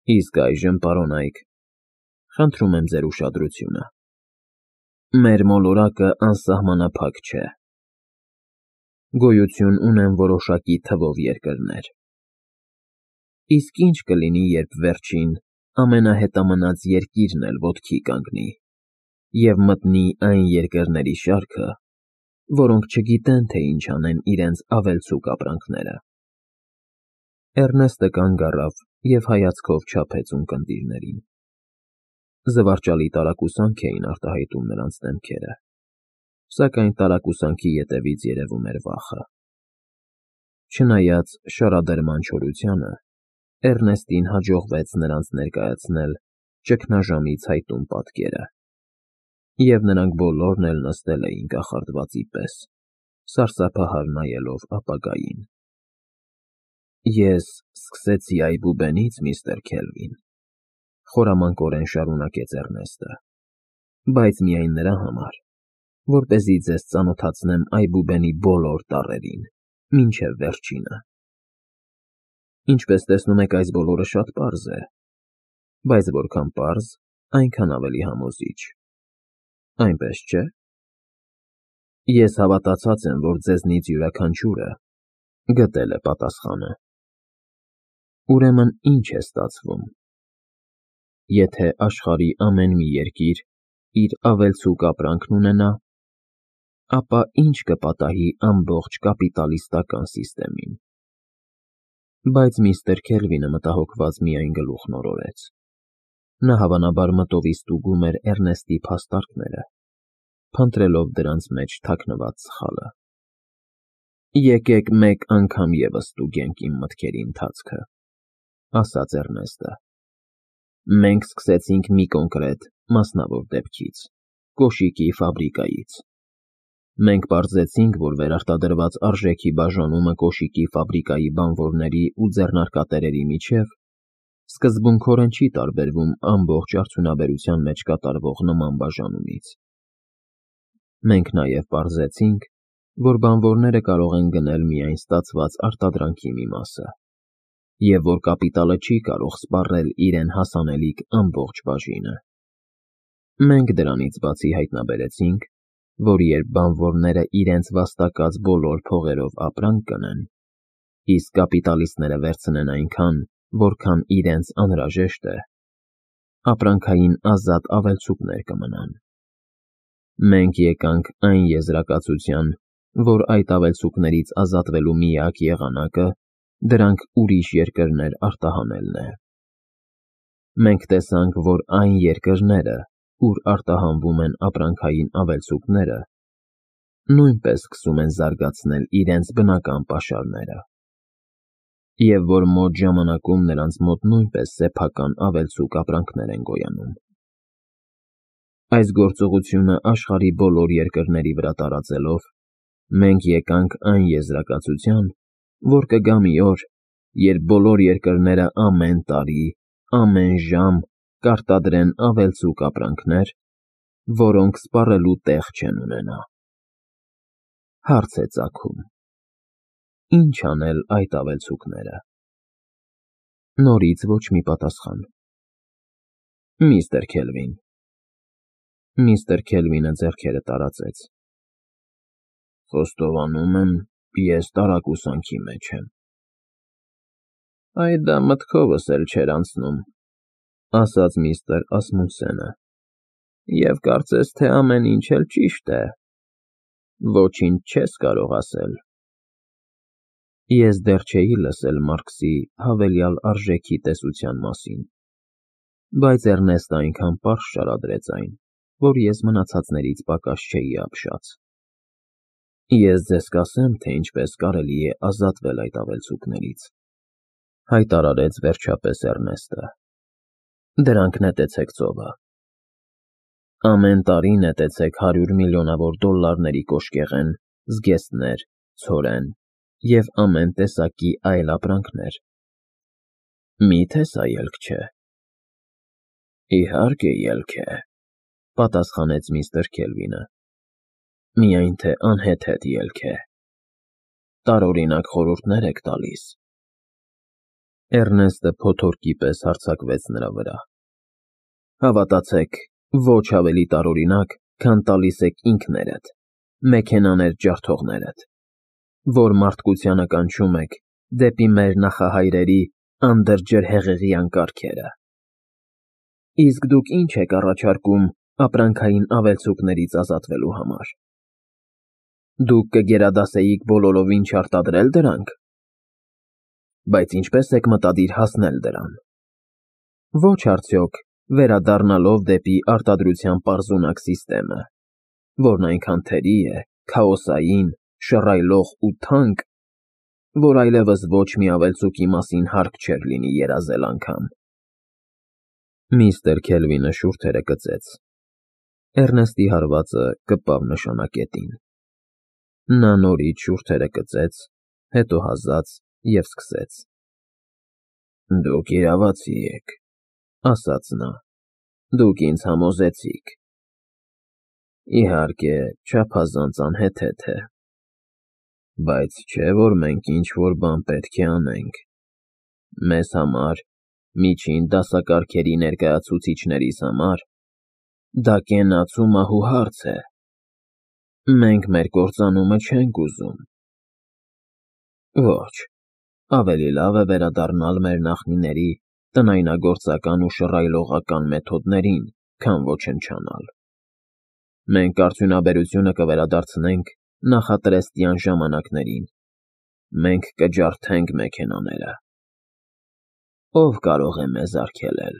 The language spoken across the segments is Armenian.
Իսկ այժմ, պարոնայք, խնդրում եմ ձեր ուշադրությունը։ Մեր մոլորակը անսահմանափակ չէ։ Գոյություն ունեն որոշակի թվով երկրներ։ Իսկ ինչ կլինի, երբ վերջին, ամենահետամնաց երկիրն էլ ոտքի կանգնի և մտնի այն երկրների շարքը, որոնք չգիտեն, թե ինչ անեն իրենց ավելցուկ ապրանքները։ Էռնեստը կանգ առավ և հայացքով չափեց ունկնդիրներին։ Զվարճալի տարակուսանք էին արտահայտում նրանց դեմքերը, սակայն տարակուսանքի ետևից երևում էր վախը։ Չնայած շարադրման չորությանը, Էռնեստին հաջողվեց նրանց ներկայացնել ճգնաժամի ցայտուն պատկերը, և նրանք բոլորն էլ նստել էին կախարդվածի պես, սարսափահար նայելով ապագային։ Ես սկսեցի այբուբենից, միստր Քելվին, խորամանկորեն շարունակեց Էռնեստը, բայց միայն նրա համար, որպեսզի ձեզ ծանոթացնեմ այբուբենի բոլոր տառերին, մինչև վերջինը։ Ինչպես տեսնում եք, այս բոլորը շատ պարզ է, բայց որքան պարզ, այնքան ավելի համոզիչ, այնպես չէ՞։ Ես հավատացած եմ, որ ձեզնից յուրաքանչյուրը գտել է պատասխանը։ Ուրեմն ինչ է ստացվում։ Եթե աշխարհի ամեն մի երկիր իր ավելցուկ ապրանքն ունենա, ապա ինչ կպատահի ամբողջ կապիտալիստական սիստեմին։ Բայց միստր Քելվինը մտահոգված միայն գլուխն օրորեց։ Նա հավանաբար մտով ստուգում էր Էռնեստի փաստարկները, փնտրելով դրանց մեջ թաքնված սխալը։ Եկեք մեկ անգամ ևս ստուգենք իմ մտքերի ընթացքը, ասաց Էռնեստը։ Մենք սկսեցինք մի կոնկրետ, մասնավոր դեպքից՝ կոշիկի ֆաբրիկայից։ Մենք պարզեցինք, որ վերարտադրված արժեքի բաժանումը կոշիկի ֆաբրիկայի բանվորների ու ձեռնարկատերերի միջև սկզբունքորեն չի տարբերվում ամբողջ արդյունաբերության մեջ կատարվող նման բաժանումից։ Մենք նաև պարզեցինք, որ բանվորները կարող են գնել միայն ստացված արտադրանքի մի մասը, և որ կապիտալը չի կարող սպառել իրեն հասանելիք ամբողջ բաժինը։ Մենք դրանից բացի հայտնաբերեցինք, որ երբ բանվորները իրենց վաստակած բոլոր փողերով ապրանք կնեն, իսկ կապիտալիստները վերցնեն այնքան, որքան իրենց անհրաժեշտ է, ապրանքային ազատ ավելցուկներ կմնան։ Մենք եկանք այն եզրակացության, որ այդ ավելցուկներից ազատվելու միակ եղանակը դրանք ուրիշ երկրներ արտահանելն է։ Մենք տեսանք, որ այն երկրները, ուր արտահանվում են ապրանքային ավելցուկները, նույնպես սկսում են զարգացնել իրենց բնական պաշարները, և որ մոտ ժամանակում նրանց մոտ նույնպես սեփական ավելցուկ ապրանքներ են գոյանում։ Այս գործողությունը աշխարհի բոլոր երկրների վրա տարածելով, մենք եկանք այն եզրակացության, որ կգա մի օր, երբ բոլոր երկրները ամեն տարի, ամեն ժամ կարտադրեն ավելցուկ ապրանքներ, որոնք սպառելու տեղ չեն ունենա։ Հարց է ծագում. ինչ անել այդ ավելցուկները։ Նորից ոչ մի պատասխան։ Միստր Քելվին։ Միստր Քելվինը ձեռքերը տարածեց։ Խոստովանում եմ, ես տարակուսանքի մեջ եմ։ Այդ դա մտքովս էլ չէր անցնում, ասաց միստր Ասմունսենը, և կարծես թե ամեն ինչ էլ ճիշտ է։ Ոչինչ չես կարող ասել։ Ես դեռ չէի լսել Մարքսի հավելյալ արժեքի տեսության մասին, բայց Էռնեստը այնքան պարզ շարադրեց այն, որ ես մնացածներից պակաս չէի ապշած։ Ես ձեզ կասեմ, թե ինչպես կարելի է ազատվել այդ ավելցուկներից, հայտարարեց վերջապես Էռնեստը։ Դրանք նետեցեք ծովը։ Ամեն տարի նետեցեք 100 միլիոնավոր դոլլարների կոշկեղեն, զգեստներ, ցորեն և ամեն տեսակի այլ ապրանքներ։ Մի՞թե սա ելք չէ։ Իհարկե ելք է, պատասխանեց միստր Քելվինը։ Միայն թե անհեթեթ ելք է։ Տարօրինակ խորհուրդներ եք տալիս։ Էռնեստը փոթորկի պես հարձակվեց նրա վրա։ Հավատացեք, ոչ ավելի տարօրինակ, քան տալիս եք ինքներդ, մեքենաներ ջարդողներդ, որ մարդկությանը կանչում եք դեպի մեր նախահայրերի անդրջրհեղեղյան կառքերը։ Իսկ դուք ինչ եք առաջարկում ապրանքային ավելցուկներից ազատվելու համար։ Դուք կգերադասեիք բոլորովին չարտադրել դրանք։ Բայց ինչպես եք մտադիր հասնել դրան։ Ոչ արդյոք վերադառնալով դեպի արտադրության պարզունակ սիստեմը, որն այնքան թերի է, քաոսային, շռայլող ու թանկ, որ այլևս ոչ մի ավելցուկի մասին հարկ չէր լինի երազել անգամ։ Միստր Քելվինը շուրթերը կծեց։ Էռնեստի հարվածը կպավ նշանակետին։ Նա նորից շուրթերը կծեց, հետո հազաց և սկսեց. Դուք իրավացի եք, ասաց նա, դուք ինձ համոզեցիք։ Իհարկե, չափազանց անհեթեթ է, բայց չէ, որ մենք ինչ-որ բան պետք է անենք։ Մեզ համար, միջին դասակարգերի ներկայացուցիչներիս համար, դա կենաց ու մահու հարց է։ Մենք մեր կործանումը չենք ուզում։ Ոչ, ավելի լավ է վերադառնալ մեր նախնիների տնայնագործական ու շռայլողական մեթոդներին, քան ոչնչանալ։ Մենք արդյունաբերությունը կվերադարձնենք նախատրեստյան ժամանակներին։ Մենք կջարդենք մեքենաները։ Ով կարող է մեզ արգելել։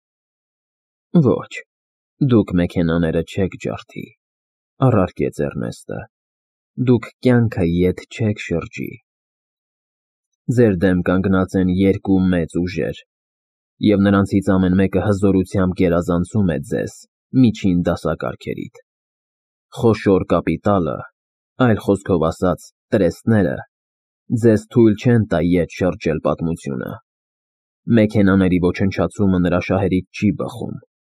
Ոչ, դուք մեքենաները չեք ջարդի, առարկեց Էռնեստը։ Դուք կյանքը ետ չեք շրջի։ Ձեր դեմ կանգնած են երկու մեծ ուժեր, և նրանցից ամեն մեկը հզորությամբ գերազանցում է ձեզ միջին դասակարգերիդ։ Խոշոր կապիտալը, այլ խոսքով ասած, տրեստները, ձեզ թույլ չեն տա ետ շրջել պատմությունը։ Մեքենաների ոչնչացումը նրա շահերից չի բխում։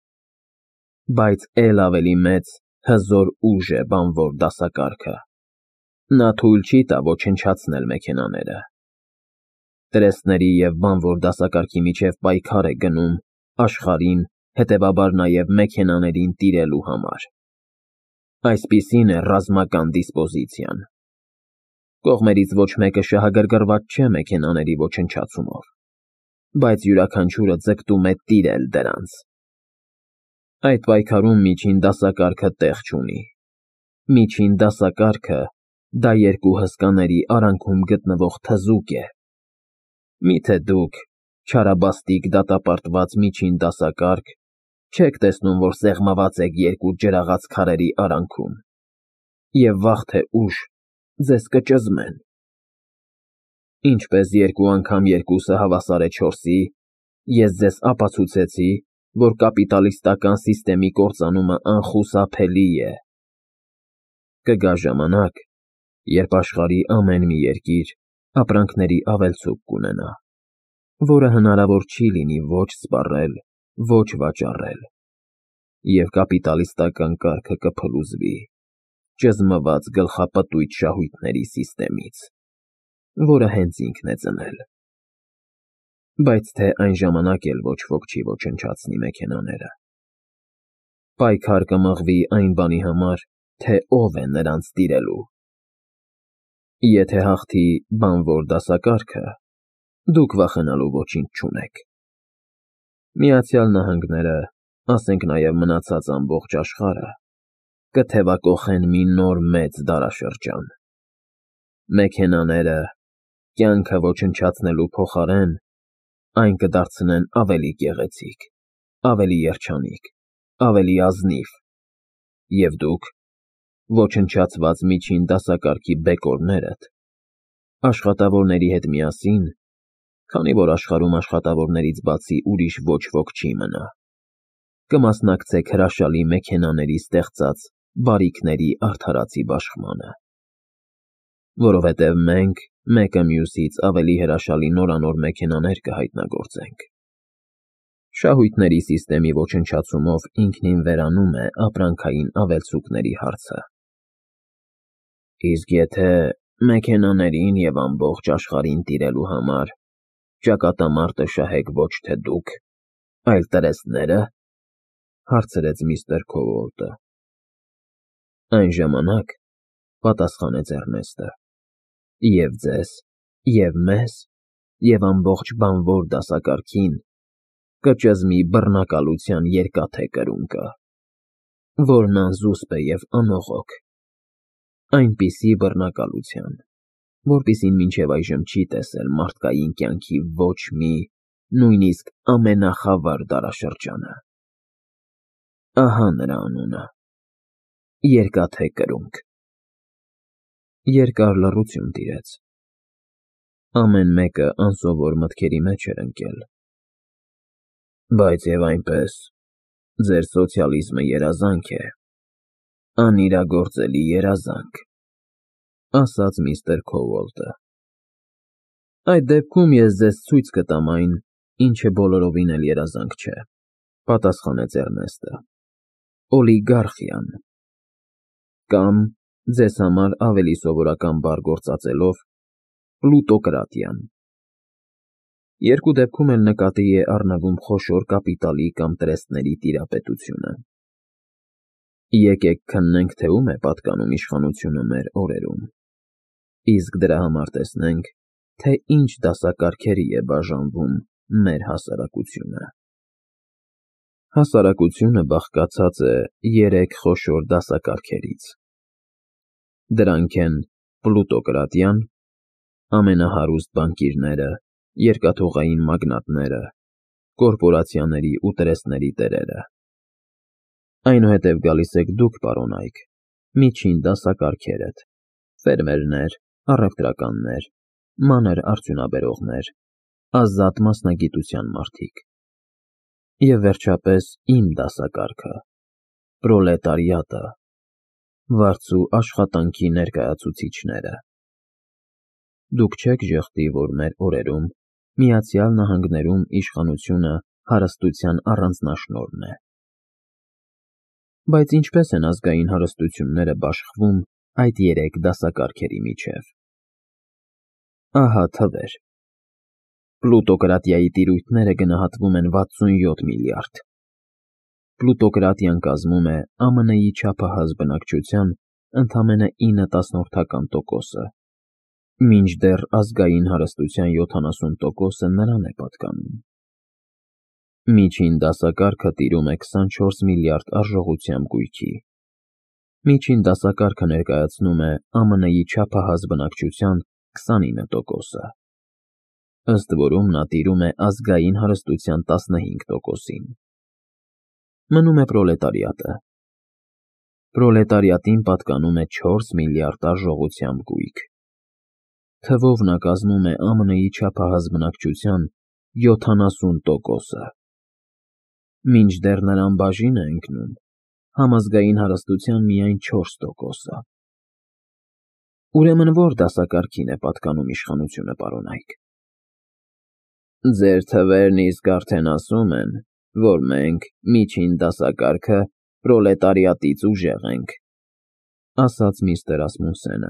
Բայց էլ ավելի մեծ, հզոր ուժ է բանվոր դասակարգը։ Նա թույլ չի տա ոչնչացնել մեքենաները։ Տրեստների և բանվոր դասակարգի միջև պայքար է գնում աշխարհին, հետևաբար նաև մեքենաներին տիրելու համար։ Այսպիսին է ռազմական դիսպոզիցիան։ Կողմերից ոչ մեկը շահագրգռված չէ մեքենաների ոչնչացումով, բայց յուրաքանչյուրը ձգտում է տիրել դրանց։ Այդ պայքարում միջին դասակարգը տեղ չունի։ Միջին դասակարգը դա երկու հսկաների արանքում գտնվող թզուկ է։ Միթե դուք, չարաբաստիկ դատապարտված միջին դասակարգ, չեք տեսնում, որ սեղմված եք երկու ջրաղաց քարերի արանքում, և վաղ թե ուշ ձեզ կճզմեն։ Ինչպես երկու անգամ երկուսը հավասար է չորսի, ես ձեզ ապացուցեցի, որ կապիտալիստական սիստեմի կործանումը անխուսափելի է։ Կգա ժամանակ, երբ աշխարհի ամեն մի երկիր ապրանքների ավելցուկ կունենա, որը հնարավոր չի լինի ոչ սպառել, ոչ վաճառել, և կապիտալիստական կարգը կփլուզվի, ճզմված գլխապտույտ շահույթների սիստեմից, որը հենց ինքն է ծնել։ Բայց թե այն ժամանակ էլ ոչ ոք չի ոչնչացնի մեքենաները։ Պայքար կմղվի այն բանի համար, թե ով է նրանց տիրելու։ Եթե հաղթի բանվոր դասակարգը, դուք վախենալու ոչինչ չունեք։ Միացյալ Նահանգները, ասենք նաև մնացած ամբողջ աշխարհը, կթևակոխեն մի նոր մեծ դարաշրջան։ Մեքենաները, կյանքը ոչնչացնելու փոխարեն, այն կդարձնեն ավելի գեղեցիկ, ավելի երջանիկ, ավելի ազնիվ, և դուք, ոչնչացված միջին դասակարգի բեկորներդ, աշխատավորների հետ միասին, քանի որ աշխարհում աշխատավորներից բացի ուրիշ ոչ ոք չի մնա, կմասնակցեք հրաշալի մեքենաների ստեղծած բարիքների արդարացի բաշխմանը։ Որովհետև մենք մեկը մյուսից ավելի հրաշալի նորանոր մեքենաներ կհայտնագործենք։ Շահույթների սիստեմի ոչնչացումով ինքնին վերանում է ապրանքային ավելցուկների հարցը։ Իսկ եթե մեքենաներին և ամբողջ աշխարհին տիրելու համար Ճակատամարտը շահեք ոչ թե դուք, այլ տրեստները, հարցրեց միստր Քոուոլտը։ Այն ժամանակ, պատասխանեց Էրնեստը, և ձեզ, և մեզ, և ամբողջ բանվոր դասակարգին կճզմի բռնակալության երկաթե կրունկը, որն անզուսպ է և անողոք, այնպիսի բռնակալության, որպիսին մինչև այժմ չի տեսել մարդկային կյանքի ոչ մի, նույնիսկ ամենախավար դարաշրջանը։ Ահա նրա անունը. Երկաթե կրունկ։ Երկար լռություն տիրեց։ Ամեն մեկը անսովոր մտքերի մեջ էր ընկել։ Բայց և այնպես, ձեր սոցիալիզմը երազանք է, անիրագործելի երազանք, ասաց միստր Քոուոլտը։ Այդ դեպքում ես ձեզ ցույց կտամ այն, ինչը բոլորովին էլ երազանք չէ, պատասխանեց Էրնեստը։ Օլիգարխիան, կամ, ձեզ համար ավելի սովորական բառ գործածելով, պլուտոկրատիան։ Երկու դեպքում էլ նկատի է առնվում խոշոր կապիտալի կամ տրեստների տիրապետությունը։ Եկեք քննենք, թե ում է պատկանում իշխանությունը մեր օրերում, իսկ դրա համար տեսնենք, թե ինչ դասակարգերի է բաժանվում մեր հասարակությունը։ Հասարակությունը բաղկացած է երեք խոշոր դասակարգերից։ Դրանք են պլուտոկրատիան, ամենահարուստ բանկիրները, երկաթուղային մագնատները, կորպորացիաների ու տրեստների տերերը։ Այնուհետև գալիս եք դուք, պարոնայք, միջին դասակարգերդ, ֆերմերներ, առևտրականներ, մանր արդյունաբերողներ, ազատ մասնագիտության մարդիկ։ Եվ վերջապես իմ դասակարգը, պրոլետարիատը, վարձու աշխատանքի ներկայացուցիչները։ Դուք չեք ժխտի, որ մեր օրերում Միացյալ Նահանգներում իշխանությունը հարստության առանձնաշնորհն է։ Բայց ինչպես են ազգային հարստությունները բաշխվում այդ երեք դասակարգերի միջև։ Ահա թվեր. Պլուտոկրատիայի տիրույթները գնահատվում են 67 միլիարդ։ Պլուտոկրատիան կազմում է ԱՄՆ-ի չափահաս բնակչության ընդամենը 0.9%, մինչդեռ ազգային հարստության 70%-ը նրան է պատկանում։ Միջին դասակարգը տիրում է 24 միլիարդ արժողությամբ գույքի։ Միջին դասակարգը ներկայացնում է ԱՄՆ-ի չափահաս բնակչության 29%-ը, ըստ որում նա տիրում է ազգային հարստության 15%-ին։ Մնում է պրոլետարիատը։ Պրոլետարիատին պատկանում է 4 միլիարդ արժողությամբ գույք։ Թվով նա կազմում է ԱՄՆ-ի չափահաս բնակչության 70%-ը, մինչդեռ նրան բաժին է ընկնում համազգային հարստության միայն 4%-ը։ Ուրեմն ո՞ր դասակարգին է պատկանում իշխանությունը, պարոնայք։ Ձեր թվերն իսկ արդեն ասում են, որ մենք, միջին դասակարգը, պրոլետարիատից ուժեղ ենք, ասաց միստր Ասմունսենը։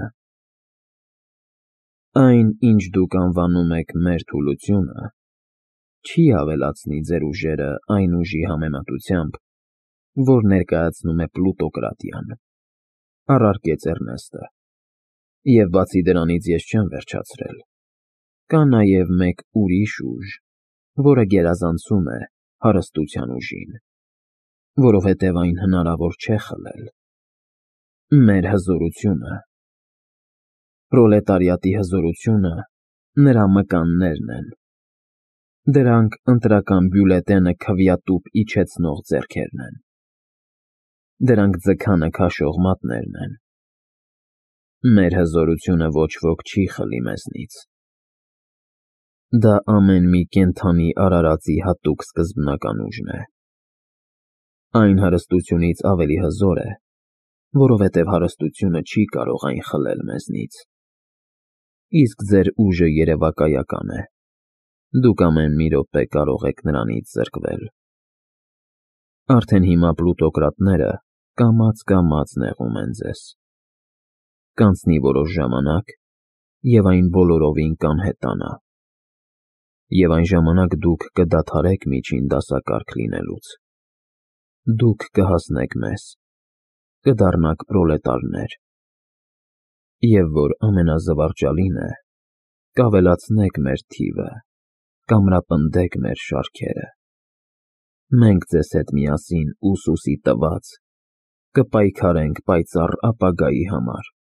Այն, ինչ դուք անվանում եք մեր թուլությունը, չի ավելացնի ձեր ուժերը այն ուժի համեմատությամբ, որ ներկայացնում է պլուտոկրատիան, առարկեց Էրնեստը։ Եվ բացի դրանից ես չեմ վերջացրել։ Կա նաև մեկ ուրիշ ուժ, որը գերազանցում է հարստության ուժին, որովհետև այն հնարավոր չէ խլել։ Մեր հզորությունը։ Պրոլետարիատի հզորությունը նրա մկաններն են։ Դրանք ընտրական բյուլետենը քվյատուփ իջեցնող ձեռքերն են։ Դրանք ձգանը քաշող մատներն են։ Մեր հզորությունը ոչ ոք չի խլի մեզնից։ Դա ամեն մի կենդանի արարածի հատուկ սկզբնական ուժն է։ Այն հարստությունից ավելի հզոր է, որովհետև հարստությունը չի կարող այն խլել մեզնից։ Իսկ ձեր ուժը երևակայական է։ Դուք ամեն մի րոպե կարող եք նրանից զրկվել։ Արդեն հիմա պլուտոկրատները կամաց նեղում են ձեզ։ Կանցնի որոշ ժամանակ, և այն բոլորովին կանհետանա։ Եվ այն ժամանակ դուք կդադարեք միջին դասակարգ լինելուց։ Դուք կհասնեք մեզ, կդառնաք պրոլետարներ, և որ ամենազվարճալին է, կավելացնեք մեր թիվը, կամրապնդեք մեր շարքերը։ Մենք ձեզ հետ միասին ուսուսի տված կպայքարենք պայծառ ապագայի համար։